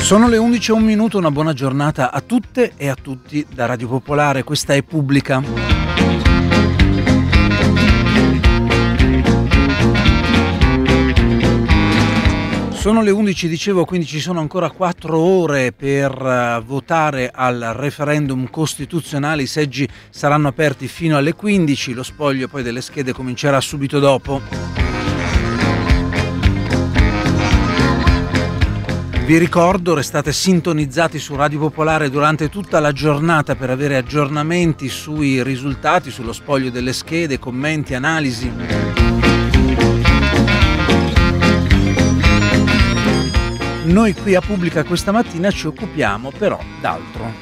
Sono le 11:01, una buona giornata a tutte e a tutti da Radio Popolare, questa è Pubblica. Sono le 11, dicevo, quindi ci sono ancora 4 ore per votare al referendum costituzionale. I seggi saranno aperti fino alle 15, lo spoglio poi delle schede comincerà subito dopo. Vi ricordo, restate sintonizzati su Radio Popolare durante tutta la giornata per avere aggiornamenti sui risultati, sullo spoglio delle schede, commenti, analisi. Noi qui a Pubblica questa mattina ci occupiamo però d'altro.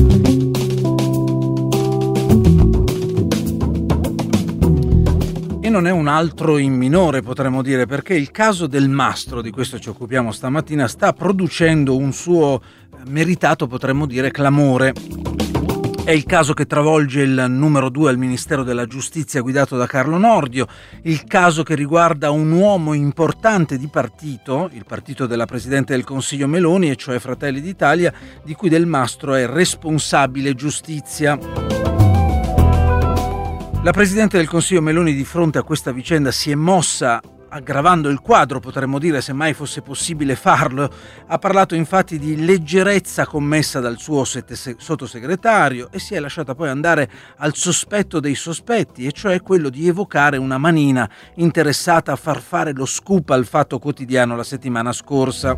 E non è un altro in minore, potremmo dire, perché il caso del Mastro, di questo ci occupiamo stamattina, sta producendo un suo meritato, potremmo dire, clamore. È il caso che travolge il numero 2 al Ministero della Giustizia guidato da Carlo Nordio, il caso che riguarda un uomo importante di partito, il partito della Presidente del Consiglio Meloni, e cioè Fratelli d'Italia, di cui Del Mastro è responsabile giustizia. La Presidente del Consiglio Meloni di fronte a questa vicenda si è mossa aggravando il quadro, potremmo dire, se mai fosse possibile farlo. Ha parlato infatti di leggerezza commessa dal suo sottosegretario e si è lasciata poi andare al sospetto dei sospetti, e cioè quello di evocare una manina interessata a far fare lo scoop al Fatto Quotidiano la settimana scorsa.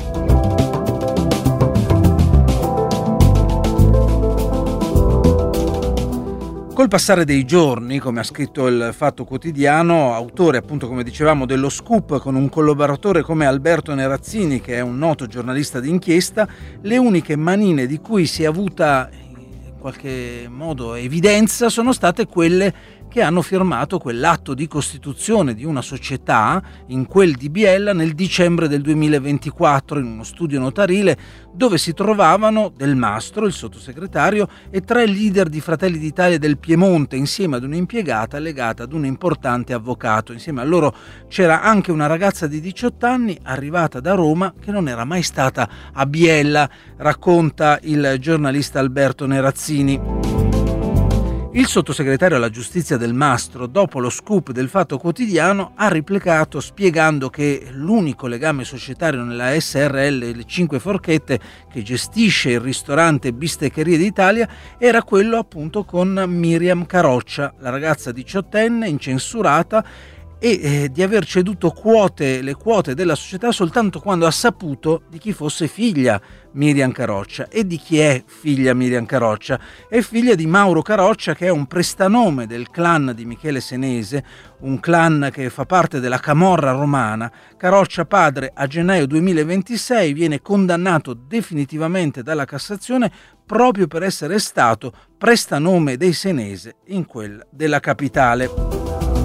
Col passare dei giorni, come ha scritto il Fatto Quotidiano, autore appunto, come dicevamo, dello scoop con un collaboratore come Alberto Nerazzini, che è un noto giornalista d'inchiesta, le uniche manine di cui si è avuta in qualche modo evidenza sono state quelle che hanno firmato quell'atto di costituzione di una società in quel di Biella nel dicembre del 2024 in uno studio notarile dove si trovavano Del Mastro, il sottosegretario, e 3 leader di Fratelli d'Italia del Piemonte insieme ad un'impiegata legata ad un importante avvocato. Insieme a loro c'era anche una ragazza di 18 anni arrivata da Roma che non era mai stata a Biella, racconta il giornalista Alberto Nerazzini. Il sottosegretario alla giustizia Del Mastro, dopo lo scoop del Fatto Quotidiano, ha replicato spiegando che l'unico legame societario nella SRL Le 5 Forchette, che gestisce il ristorante Bisteccherie d'Italia, era quello appunto con Miriam Caroccia, la ragazza diciottenne incensurata, e di aver ceduto le quote della società soltanto quando ha saputo di chi fosse figlia Miriam Caroccia. E di chi è figlia Miriam Caroccia? È figlia di Mauro Caroccia, che è un prestanome del clan di Michele Senese, un clan che fa parte della camorra romana. Caroccia padre a gennaio 2026 viene condannato definitivamente dalla Cassazione proprio per essere stato prestanome dei Senese in quella della capitale.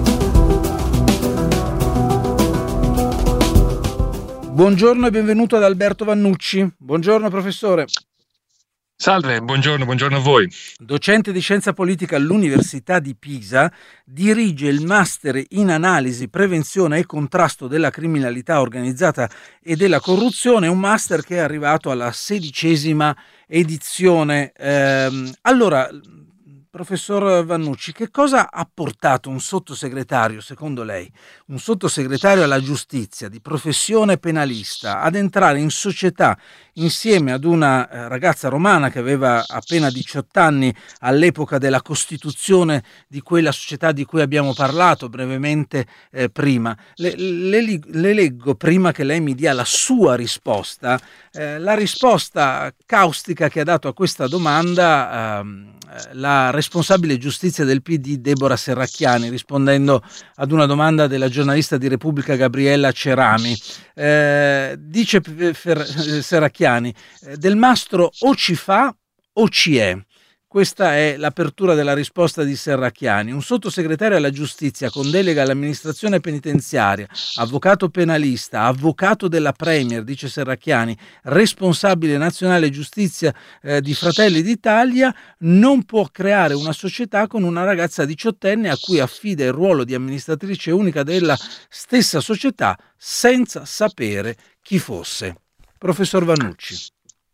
Buongiorno e benvenuto ad Alberto Vannucci. Buongiorno professore. Salve, buongiorno a voi. Docente di scienza politica all'Università di Pisa, dirige il master in analisi, prevenzione e contrasto della criminalità organizzata e della corruzione, un master che è arrivato alla 16ª edizione. Allora, professor Vannucci, che cosa ha portato un sottosegretario, secondo lei, un sottosegretario alla giustizia di professione penalista, ad entrare in società insieme ad una ragazza romana che aveva appena 18 anni all'epoca della costituzione di quella società di cui abbiamo parlato brevemente prima? Le leggo, prima che lei mi dia la sua risposta, la risposta caustica che ha dato a questa domanda la responsabile giustizia del PD Deborah Serracchiani, rispondendo ad una domanda della giornalista di Repubblica Gabriella Cerami. Dice Serracchiani, Del Mastro o ci fa o ci è. Questa è l'apertura della risposta di Serracchiani. Un sottosegretario alla giustizia con delega all'amministrazione penitenziaria, avvocato penalista, avvocato della Premier, dice Serracchiani, responsabile nazionale giustizia di Fratelli d'Italia, non può creare una società con una ragazza diciottenne a cui affida il ruolo di amministratrice unica della stessa società senza sapere chi fosse. Professor Vannucci.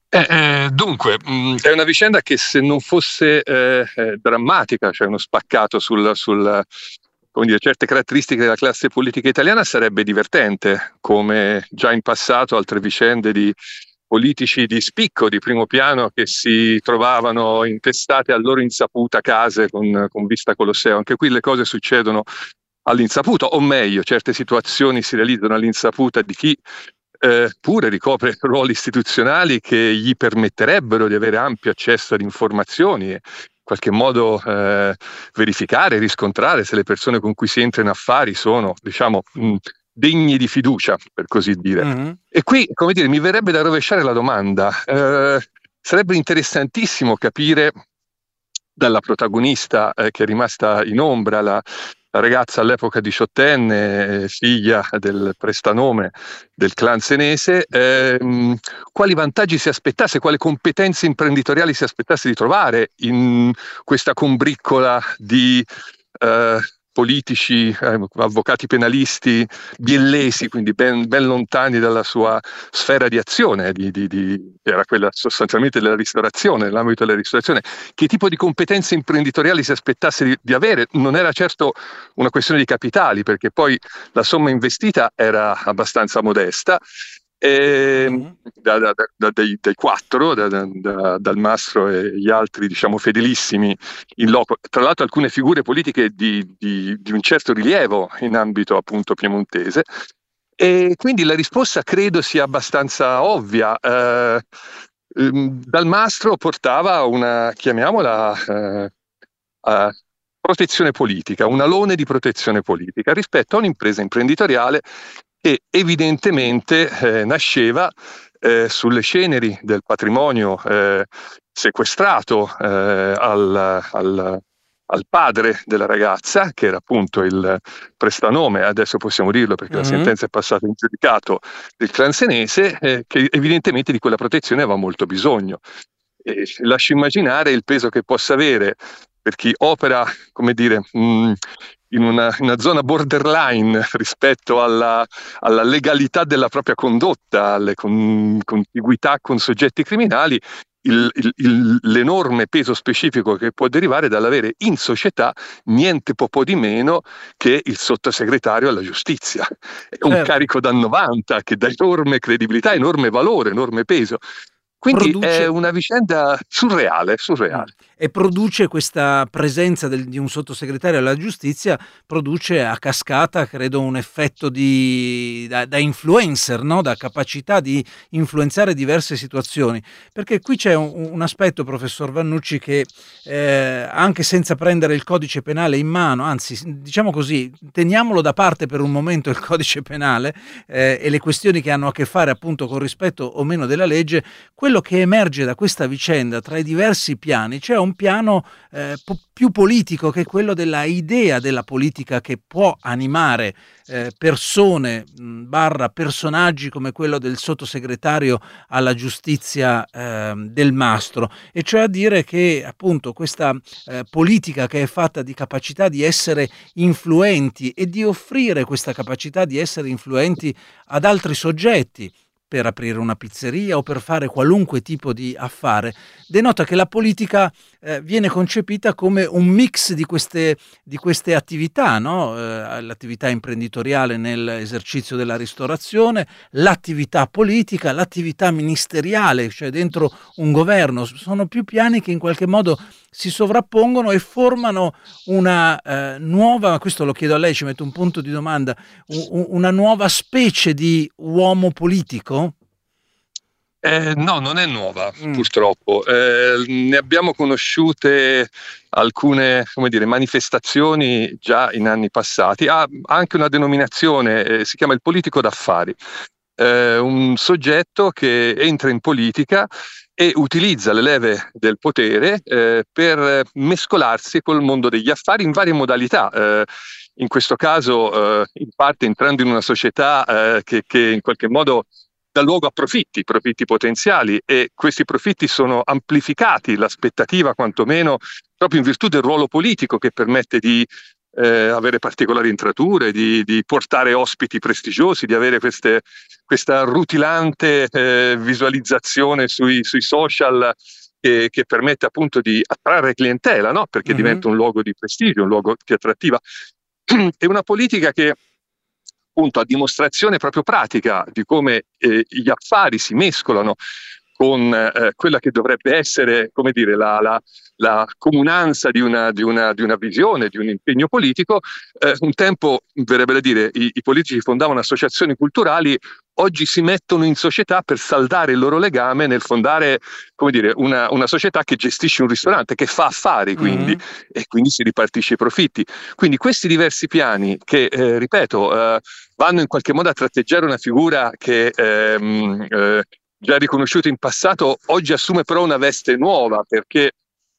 Dunque, è una vicenda che se non fosse drammatica, cioè uno spaccato come dire, certe caratteristiche della classe politica italiana, sarebbe divertente, come già in passato altre vicende di politici di spicco, di primo piano, che si trovavano intestate a loro insaputa case con vista Colosseo. Anche qui le cose succedono all'insaputa, o meglio, certe situazioni si realizzano all'insaputa di chi pure ricopre ruoli istituzionali che gli permetterebbero di avere ampio accesso ad informazioni e in qualche modo verificare, riscontrare se le persone con cui si entra in affari sono, diciamo, degni di fiducia, per così dire. Mm-hmm. E qui, come dire, mi verrebbe da rovesciare la domanda. Sarebbe interessantissimo capire dalla protagonista che è rimasta in ombra, la ragazza all'epoca diciottenne, figlia del prestanome del clan senese, quali vantaggi si aspettasse, quali competenze imprenditoriali si aspettasse di trovare in questa combriccola di politici, avvocati penalisti, biellesi, quindi ben lontani dalla sua sfera di azione, era quella sostanzialmente della ristorazione, nell'ambito della ristorazione. Che tipo di competenze imprenditoriali si aspettasse di avere? Non era certo una questione di capitali, perché poi la somma investita era abbastanza modesta. Dai quattro, dal Mastro e gli altri, diciamo, fedelissimi in loco, tra l'altro alcune figure politiche di un certo rilievo in ambito appunto piemontese, e quindi la risposta credo sia abbastanza ovvia. Dal Mastro portava una, chiamiamola, protezione politica, un alone di protezione politica rispetto a un'impresa imprenditoriale che evidentemente nasceva sulle ceneri del patrimonio sequestrato al padre della ragazza, che era appunto il prestanome, adesso possiamo dirlo perché la sentenza è passata in giudicato, del clan senese, che evidentemente di quella protezione aveva molto bisogno. Lascio immaginare il peso che possa avere per chi opera, come dire, in una zona borderline rispetto alla legalità della propria condotta, alle contiguità con soggetti criminali, l'enorme peso specifico che può derivare dall'avere in società niente po' di meno che il sottosegretario alla giustizia. È un carico da 90 che dà enorme credibilità, enorme valore, enorme peso. Quindi è una vicenda surreale. E produce questa presenza di un sottosegretario alla giustizia, produce a cascata, credo, un effetto da influencer, no? Da capacità di influenzare diverse situazioni. Perché qui c'è un aspetto, professor Vannucci, che anche senza prendere il codice penale in mano, anzi, diciamo così, teniamolo da parte per un momento il codice penale e le questioni che hanno a che fare appunto con rispetto o meno della legge, quello che emerge da questa vicenda tra i diversi piani, c'è un piano più politico, che è quello della idea della politica che può animare persone barra personaggi come quello del sottosegretario alla giustizia del Mastro, e cioè a dire che appunto questa politica che è fatta di capacità di essere influenti e di offrire questa capacità di essere influenti ad altri soggetti per aprire una pizzeria o per fare qualunque tipo di affare, denota che la politica viene concepita come un mix di queste attività, no? L'attività imprenditoriale nell'esercizio della ristorazione, l'attività politica, l'attività ministeriale, cioè dentro un governo. Sono più piani che in qualche modo si sovrappongono e formano una nuova, questo lo chiedo a lei, ci metto un punto di domanda, una nuova specie di uomo politico? No, non è nuova, purtroppo. Ne abbiamo conosciute alcune, come dire, manifestazioni già in anni passati. Ha anche una denominazione, si chiama il politico d'affari. Un soggetto che entra in politica e utilizza le leve del potere per mescolarsi col mondo degli affari in varie modalità. In questo caso, in parte entrando in una società che in qualche modo dà luogo a profitti potenziali, e questi profitti sono amplificati, l'aspettativa quantomeno, proprio in virtù del ruolo politico che permette di avere particolari entrature, di portare ospiti prestigiosi, di avere questa rutilante visualizzazione sui social che permette appunto di attrarre clientela, no? Perché diventa un luogo di prestigio, un luogo che attrattiva. È una politica che appunto a dimostrazione proprio pratica di come gli affari si mescolano con quella che dovrebbe essere, come dire, la comunanza di una visione, di un impegno politico. Un tempo, verrebbe da dire, i politici fondavano associazioni culturali, oggi si mettono in società per saldare il loro legame nel fondare, come dire, una società che gestisce un ristorante, che fa affari, quindi, e quindi si ripartisce i profitti. Quindi questi diversi piani che, ripeto, vanno in qualche modo a tratteggiare una figura che già riconosciuta in passato, oggi assume però una veste nuova, perché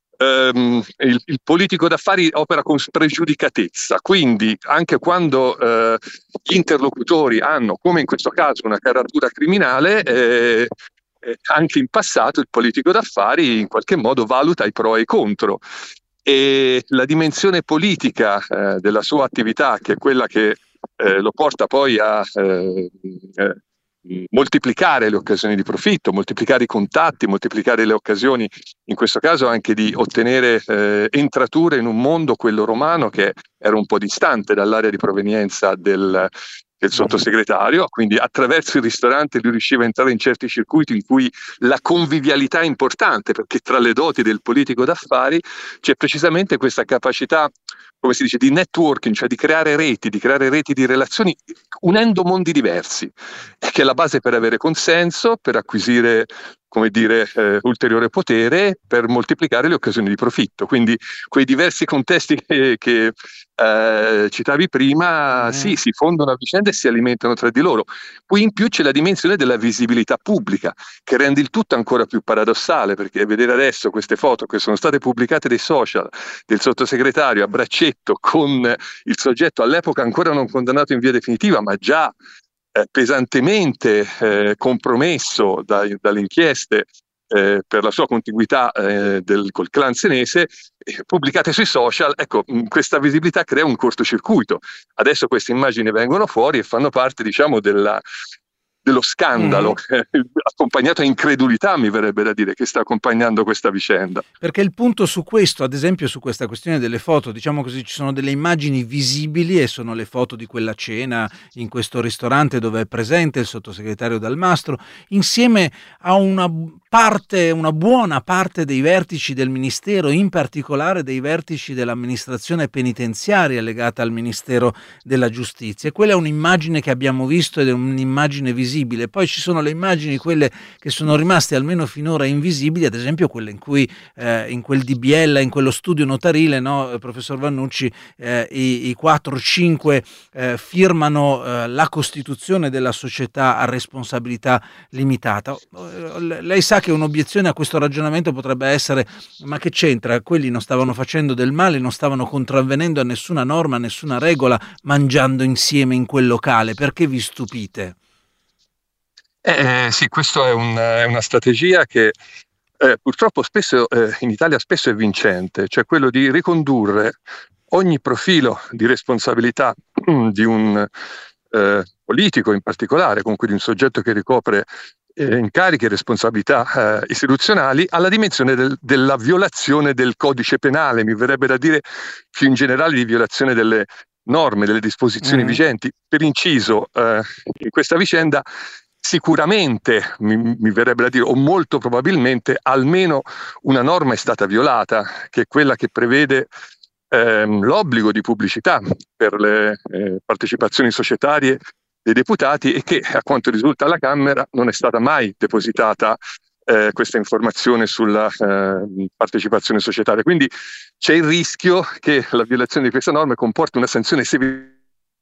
il politico d'affari opera con spregiudicatezza, quindi anche quando gli interlocutori hanno, come in questo caso, una caratura criminale, anche in passato il politico d'affari in qualche modo valuta i pro e i contro, e la dimensione politica della sua attività, che è quella che lo porta poi a moltiplicare le occasioni di profitto, moltiplicare i contatti, moltiplicare le occasioni, in questo caso anche di ottenere entrature in un mondo, quello romano, che era un po' distante dall'area di provenienza del sottosegretario, quindi attraverso il ristorante lui riusciva a entrare in certi circuiti in cui la convivialità è importante, perché tra le doti del politico d'affari c'è precisamente questa capacità, come si dice, di networking, cioè di creare reti di relazioni unendo mondi diversi, che è la base per avere consenso, per acquisire, come dire, ulteriore potere, per moltiplicare le occasioni di profitto. Quindi quei diversi contesti che citavi prima, sì, si fondono a vicenda e si alimentano tra di loro. Qui in più c'è la dimensione della visibilità pubblica, che rende il tutto ancora più paradossale, perché vedere adesso queste foto che sono state pubblicate dai social del sottosegretario a braccetto con il soggetto all'epoca ancora non condannato in via definitiva, ma già pesantemente compromesso dalle inchieste per la sua contiguità col clan senese, pubblicate sui social. Ecco, questa visibilità crea un cortocircuito. Adesso queste immagini vengono fuori e fanno parte, diciamo, dello scandalo, accompagnato a incredulità, mi verrebbe da dire, che sta accompagnando questa vicenda. Perché il punto su questo, ad esempio su questa questione delle foto, diciamo così, ci sono delle immagini visibili e sono le foto di quella cena in questo ristorante dove è presente il sottosegretario Dalmastro, insieme a una buona parte dei vertici del Ministero, in particolare dei vertici dell'amministrazione penitenziaria legata al Ministero della Giustizia. E quella è un'immagine che abbiamo visto ed è un'immagine visibile. Poi ci sono le immagini, quelle che sono rimaste almeno finora invisibili, ad esempio quelle in cui in quel di Biella, in quello studio notarile, no, professor Vannucci, i 4-5 firmano la costituzione della società a responsabilità limitata. Lei sa che un'obiezione a questo ragionamento potrebbe essere: ma che c'entra? Quelli non stavano facendo del male, non stavano contravvenendo a nessuna norma, a nessuna regola, mangiando insieme in quel locale, perché vi stupite? Sì, questa è una strategia che purtroppo spesso in Italia spesso è vincente, cioè quello di ricondurre ogni profilo di responsabilità di un politico in particolare, comunque di un soggetto che ricopre incarichi e responsabilità istituzionali, alla dimensione della violazione del codice penale, mi verrebbe da dire più in generale di violazione delle norme, delle disposizioni vigenti. Per inciso, in questa vicenda sicuramente, mi verrebbe da dire, o molto probabilmente, almeno una norma è stata violata, che è quella che prevede l'obbligo di pubblicità per le partecipazioni societarie dei deputati, e che, a quanto risulta alla Camera, non è stata mai depositata questa informazione sulla partecipazione societaria. Quindi c'è il rischio che la violazione di questa norma comporti una sanzione severa,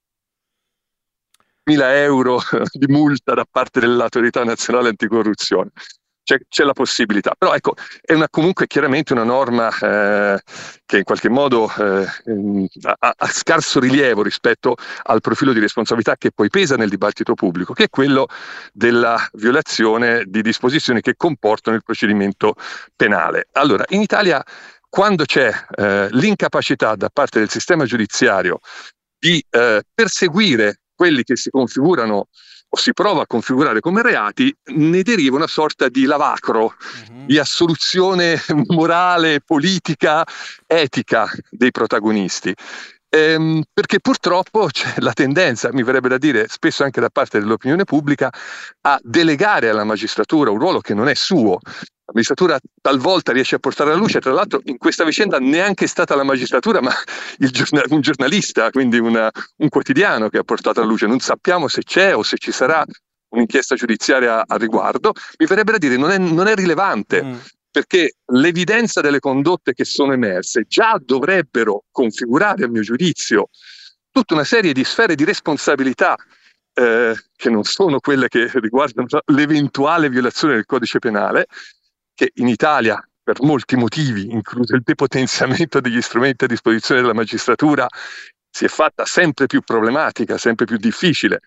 1.000 euro di multa da parte dell'Autorità Nazionale Anticorruzione. C'è la possibilità, però ecco, è comunque chiaramente una norma che in qualche modo ha scarso rilievo rispetto al profilo di responsabilità che poi pesa nel dibattito pubblico, che è quello della violazione di disposizioni che comportano il procedimento penale. Allora, in Italia quando c'è l'incapacità da parte del sistema giudiziario di perseguire quelli che si configurano o si prova a configurare come reati, ne deriva una sorta di lavacro, di assoluzione morale, politica, etica dei protagonisti. Perché purtroppo c'è la tendenza, mi verrebbe da dire, spesso anche da parte dell'opinione pubblica, a delegare alla magistratura un ruolo che non è suo. La magistratura talvolta riesce a portare alla luce, tra l'altro in questa vicenda neanche è stata la magistratura, ma un giornalista, quindi un quotidiano che ha portato alla luce. Non sappiamo se c'è o se ci sarà un'inchiesta giudiziaria a riguardo. Mi verrebbe da dire non è rilevante, perché l'evidenza delle condotte che sono emerse già dovrebbero configurare, a mio giudizio, tutta una serie di sfere di responsabilità che non sono quelle che riguardano l'eventuale violazione del codice penale, che in Italia, per molti motivi, incluso il depotenziamento degli strumenti a disposizione della magistratura, si è fatta sempre più problematica, sempre più difficile.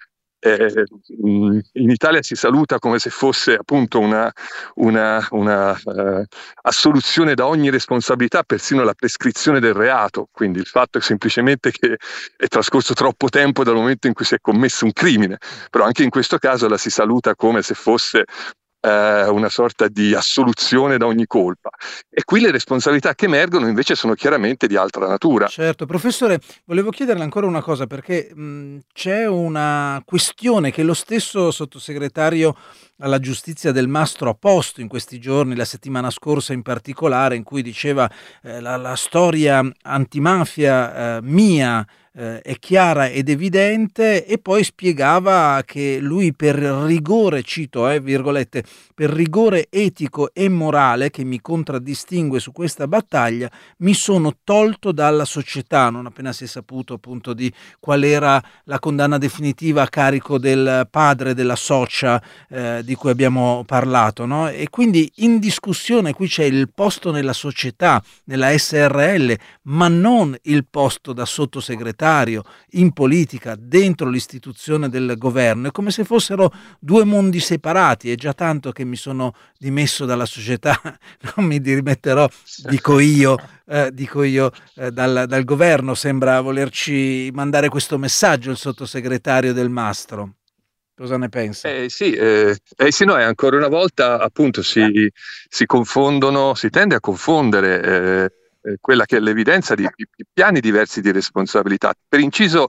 In Italia si saluta come se fosse appunto una assoluzione da ogni responsabilità, persino la prescrizione del reato. Quindi il fatto è semplicemente che è trascorso troppo tempo dal momento in cui si è commesso un crimine, però anche in questo caso la si saluta come se fosse una sorta di assoluzione da ogni colpa. E qui le responsabilità che emergono invece sono chiaramente di altra natura. Certo, professore, volevo chiederle ancora una cosa, perché c'è una questione che lo stesso sottosegretario alla giustizia Del Mastro ha posto in questi giorni, la settimana scorsa in particolare, in cui diceva la storia antimafia mia è chiara ed evidente, e poi spiegava che lui, per rigore, cito virgolette, per rigore etico e morale che mi contraddistingue su questa battaglia, mi sono tolto dalla società, non appena si è saputo appunto di qual era la condanna definitiva a carico del padre della socia di cui abbiamo parlato, no? E quindi in discussione qui c'è il posto nella società, nella SRL, ma non il posto da sottosegretario in politica, dentro l'istituzione del governo. È come se fossero due mondi separati. È già tanto che mi sono dimesso dalla società, non mi rimetterò, dico io, dal governo. Sembra volerci mandare questo messaggio il sottosegretario Del Mastro. Cosa ne pensa? Sì, no, e ancora una volta appunto si confondono, si tende a confondere quella che è l'evidenza di piani diversi di responsabilità. Per inciso,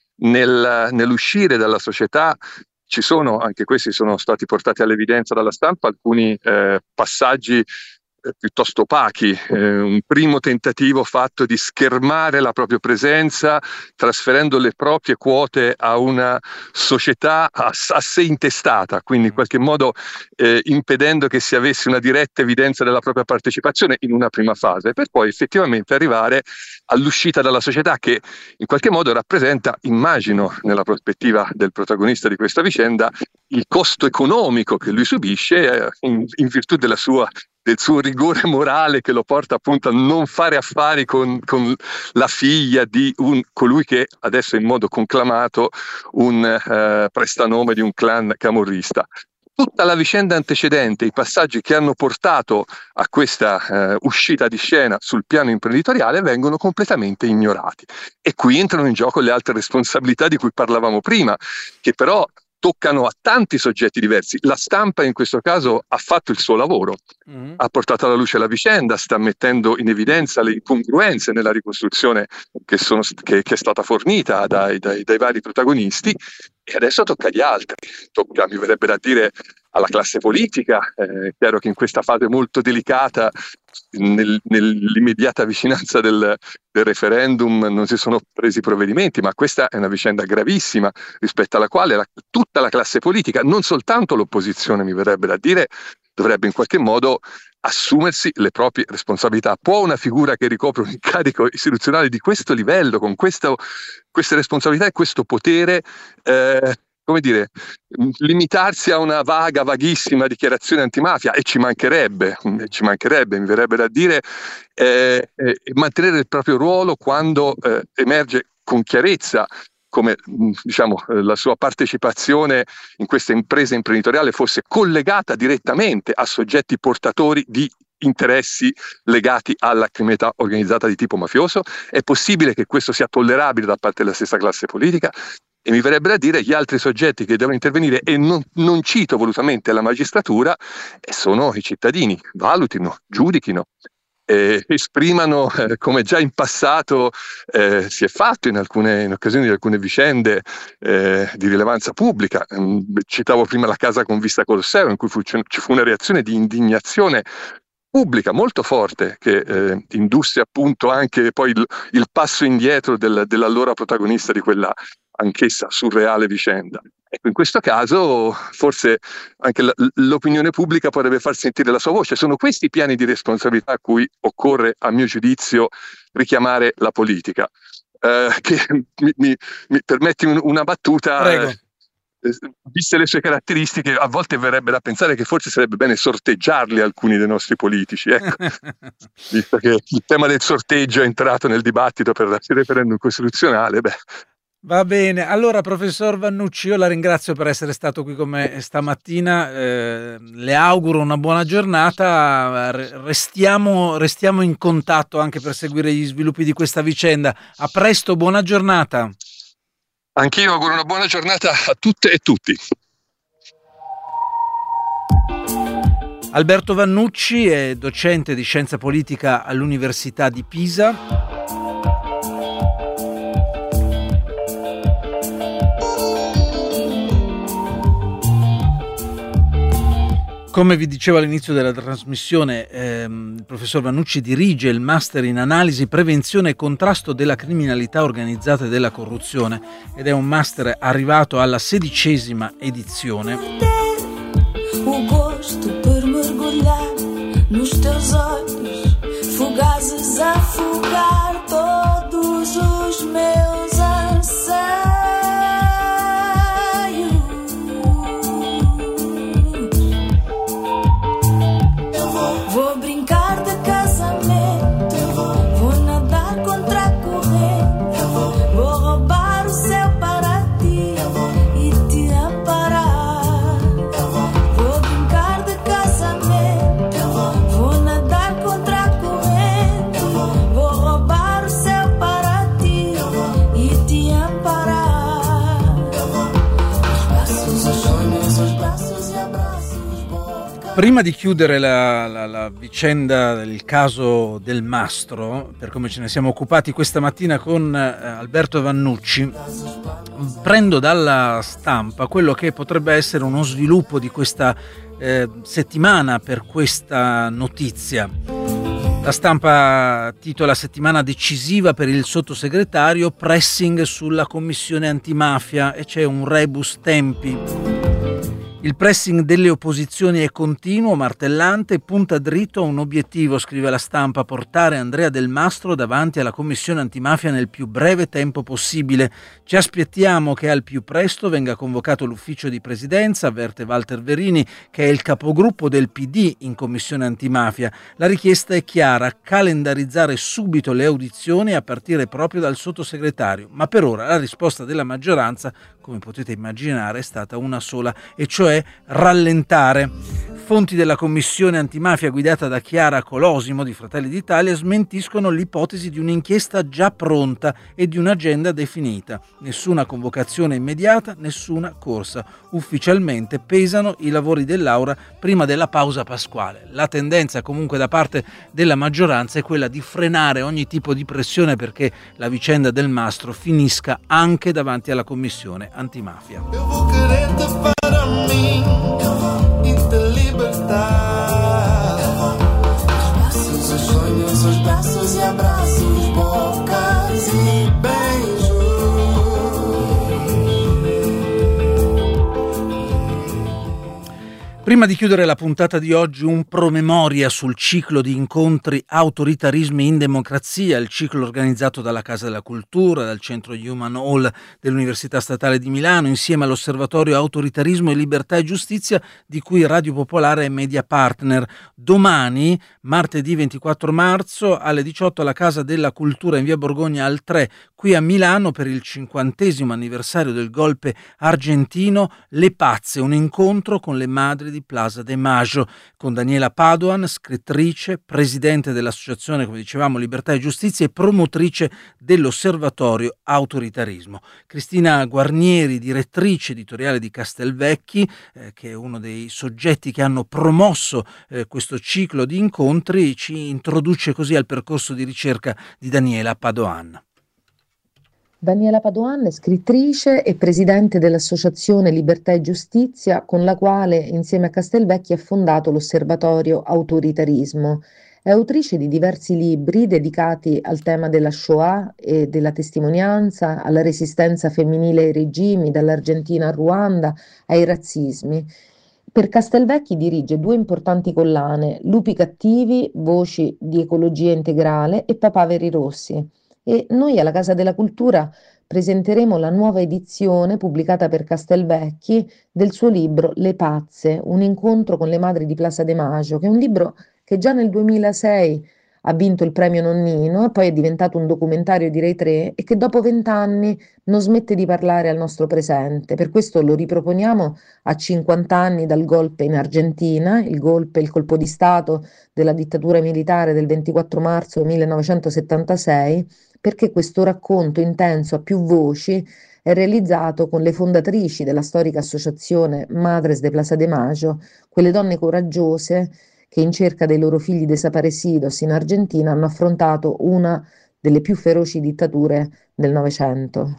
nell'uscire dalla società ci sono, anche questi sono stati portati all'evidenza dalla stampa, alcuni passaggi piuttosto opachi, un primo tentativo fatto di schermare la propria presenza trasferendo le proprie quote a una società a sé intestata, quindi in qualche modo impedendo che si avesse una diretta evidenza della propria partecipazione in una prima fase, per poi effettivamente arrivare all'uscita dalla società, che in qualche modo rappresenta, immagino, nella prospettiva del protagonista di questa vicenda, il costo economico che lui subisce in virtù del suo rigore morale, che lo porta appunto a non fare affari con la figlia di colui che adesso è in modo conclamato un prestanome di un clan camorrista. Tutta la vicenda antecedente, i passaggi che hanno portato a questa uscita di scena sul piano imprenditoriale vengono completamente ignorati. E qui entrano in gioco le altre responsabilità di cui parlavamo prima, che però toccano a tanti soggetti diversi. La stampa in questo caso ha fatto il suo lavoro, ha portato alla luce la vicenda, sta mettendo in evidenza le incongruenze nella ricostruzione che è stata fornita dai vari protagonisti, e adesso tocca agli altri, mi verrebbe da dire alla classe politica. È chiaro che in questa fase molto delicata, nell'immediata vicinanza del referendum, non si sono presi provvedimenti, ma questa è una vicenda gravissima rispetto alla quale tutta la classe politica, non soltanto l'opposizione, mi verrebbe da dire, dovrebbe in qualche modo assumersi le proprie responsabilità. Può una figura che ricopre un incarico istituzionale di questo livello, con queste responsabilità e questo potere, limitarsi a una vaghissima dichiarazione antimafia? E ci mancherebbe, mi verrebbe da dire, mantenere il proprio ruolo quando emerge con chiarezza come la sua partecipazione in questa impresa imprenditoriale fosse collegata direttamente a soggetti portatori di interessi legati alla criminalità organizzata di tipo mafioso? È possibile che questo sia tollerabile da parte della stessa classe politica? E mi verrebbe da dire gli altri soggetti che devono intervenire, e non cito volutamente la magistratura, sono i cittadini. Valutino, giudichino, esprimano, come già in passato si è fatto in occasioni di alcune vicende di rilevanza pubblica. Citavo prima la casa con vista Colosseo, in cui ci fu una reazione di indignazione pubblica molto forte, che indusse appunto anche poi il passo indietro dell'allora protagonista di quella anch'essa surreale vicenda. Ecco, in questo caso forse anche l'opinione pubblica potrebbe far sentire la sua voce. Sono questi i piani di responsabilità a cui occorre, a mio giudizio, richiamare la politica. Che mi permetti una battuta? Prego. Viste le sue caratteristiche, a volte verrebbe da pensare che forse sarebbe bene sorteggiarli alcuni dei nostri politici, ecco. Visto che il tema del sorteggio è entrato nel dibattito per il referendum costituzionale, Va bene, allora professor Vannucci, io la ringrazio per essere stato qui con me stamattina, le auguro una buona giornata, restiamo in contatto anche per seguire gli sviluppi di questa vicenda. A presto, buona giornata. Anch'io auguro una buona giornata a tutte e tutti. Alberto Vannucci è docente di scienza politica all'Università di Pisa. Come vi dicevo all'inizio della trasmissione, il professor Vannucci dirige il Master in Analisi, Prevenzione e Contrasto della Criminalità Organizzata e della Corruzione ed è un Master arrivato alla 16ª edizione. O gosto per mergulhar nos teus olhos, fugazes a afogar todos os meus anseios. Vou brincar de casamento, vou nadar contra a corrente, vou roubar o céu para ti e te amparar. Vou brincar de casamento, vou nadar contra a corrente, vou roubar o céu para ti e te amparar. Os braços, os sonhos, os braços e abraços. Prima di chiudere la vicenda del caso del Mastro, per come ce ne siamo occupati questa mattina con Alberto Vannucci, prendo dalla stampa quello che potrebbe essere uno sviluppo di questa settimana per questa notizia. La stampa titola "Settimana decisiva per il sottosegretario, pressing sulla commissione antimafia", e c'è un rebus tempi. Il pressing delle opposizioni è continuo, martellante e punta dritto a un obiettivo, scrive la stampa: portare Andrea Del Mastro davanti alla commissione antimafia nel più breve tempo possibile. Ci aspettiamo che al più presto venga convocato l'ufficio di presidenza, avverte Walter Verini, che è il capogruppo del PD in commissione antimafia. La richiesta è chiara: calendarizzare subito le audizioni a partire proprio dal sottosegretario. Ma per ora la risposta della maggioranza, come potete immaginare, è stata una sola, e cioè rallentare. Fonti della commissione antimafia guidata da Chiara Colosimo di Fratelli d'Italia smentiscono l'ipotesi di un'inchiesta già pronta e di un'agenda definita. Nessuna convocazione immediata, nessuna corsa. Ufficialmente pesano i lavori dell'Aula prima della pausa pasquale. La tendenza comunque da parte della maggioranza è quella di frenare ogni tipo di pressione perché la vicenda del Mastro finisca anche davanti alla commissione antimafia. Os sonhos, os braços e abraços, bocas e beijos. Prima di chiudere la puntata di oggi, un promemoria sul ciclo di incontri Autoritarismi in democrazia, il ciclo organizzato dalla Casa della Cultura, dal Centro Human Hall dell'Università Statale di Milano, insieme all'Osservatorio Autoritarismo e Libertà e Giustizia, di cui Radio Popolare è media partner. Domani, martedì 24 marzo, alle 18 alla Casa della Cultura in via Borgogna al 3, qui a Milano, per il 50° anniversario del golpe argentino, Le Pazze, un incontro con le madri di Plaza de Maggio, con Daniela Padoan, scrittrice, presidente dell'associazione, come dicevamo, Libertà e Giustizia e promotrice dell'osservatorio Autoritarismo. Cristina Guarnieri, direttrice editoriale di Castelvecchi, che è uno dei soggetti che hanno promosso questo ciclo di incontri, ci introduce così al percorso di ricerca di Daniela Padoan. Daniela Padoan è scrittrice e presidente dell'associazione Libertà e Giustizia, con la quale insieme a Castelvecchi ha fondato l'osservatorio Autoritarismo. È autrice di diversi libri dedicati al tema della Shoah e della testimonianza, alla resistenza femminile ai regimi, dall'Argentina al Ruanda, ai razzismi. Per Castelvecchi dirige 2 importanti collane, Lupi Cattivi, Voci di Ecologia Integrale e Papaveri Rossi. E noi alla Casa della Cultura presenteremo la nuova edizione pubblicata per Castelvecchi del suo libro Le Pazze, un incontro con le madri di Plaza de Maggio, che è un libro che già nel 2006 ha vinto il premio Nonnino e poi è diventato un documentario di Rai 3 e che dopo 20 anni non smette di parlare al nostro presente. Per questo lo riproponiamo a 50 anni dal golpe in Argentina, il colpo di Stato della dittatura militare del 24 marzo 1976, perché questo racconto intenso a più voci è realizzato con le fondatrici della storica associazione Madres de Plaza de Maggio, quelle donne coraggiose che in cerca dei loro figli desaparecidos in Argentina hanno affrontato una delle più feroci dittature del Novecento.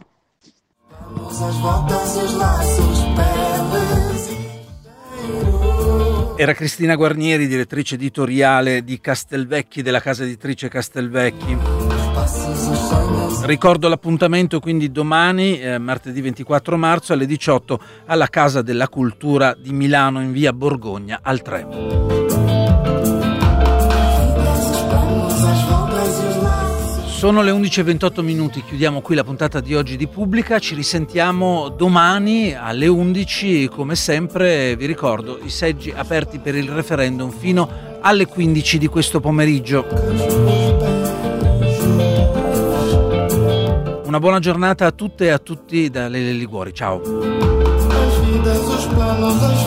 Era Cristina Guarnieri, direttrice editoriale di Castelvecchi, della casa editrice Castelvecchi. Ricordo l'appuntamento quindi domani, martedì 24 marzo alle 18 alla Casa della Cultura di Milano in via Borgogna al 3. Sono le 11:28, chiudiamo qui la puntata di oggi di Pubblica, ci risentiamo domani alle 11, come sempre vi ricordo i seggi aperti per il referendum fino alle 15 di questo pomeriggio. Una buona giornata a tutte e a tutti da Lele Liguori, ciao.